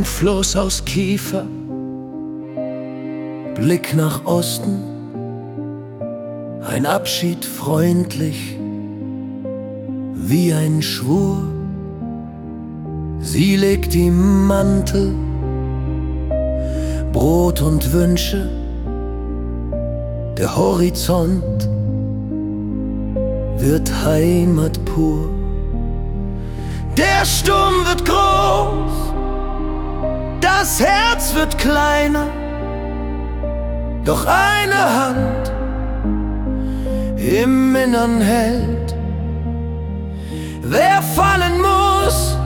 Ein Floß aus Kiefer, Blick nach Osten, ein Abschied freundlich wie ein Schwur. Sie legt ihm Mantel, Brot und Wünsche, der Horizont wird Heimat pur. Der Sturm wird groß, das Herz wird kleiner, doch eine Hand im Innern hält. Wer fallen muss,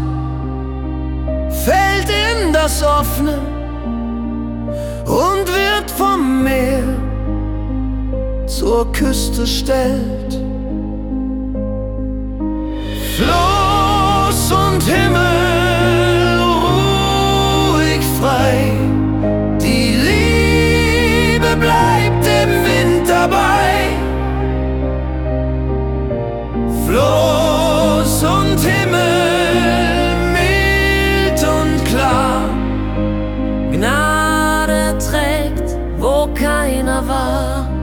fällt in das Offene und wird vom Meer zur Küste stellt. Floß und Himmel ruhig frei, die Liebe bleibt im Wind dabei. Floß und Himmel mild und klar, Gnade trägt, wo keiner war.